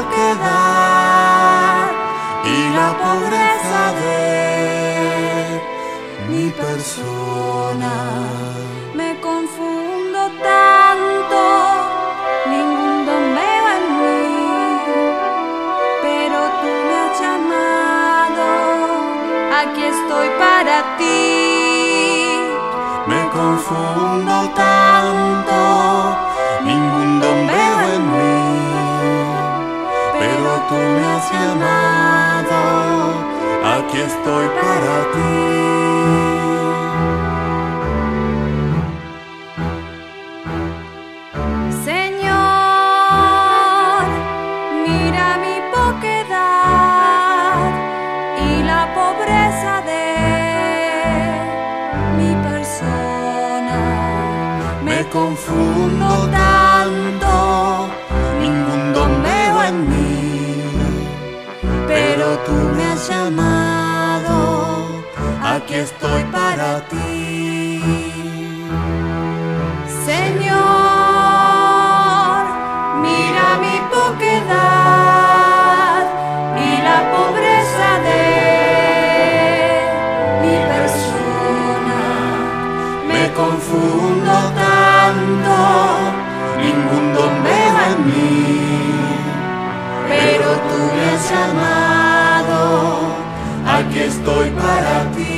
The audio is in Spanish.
poquedad y la pobreza de mi persona. Me confundo tanto, ningún don veo en mí, pero tú me has llamado, aquí estoy para ti. Me confundo tanto, ningún don veo en mí, pero tú me has llamado, aquí estoy para ti. Señor, mira mi poquedad y la pobreza de mi persona. Me confundo tanto, ningún don veo en mí, pero tú me has llamado, aquí estoy para ti. Señor, mira mi poquedad y la pobreza de mi persona. Me confundo tanto, ningún don veo en mí, pero tú me has llamado, aquí estoy para ti.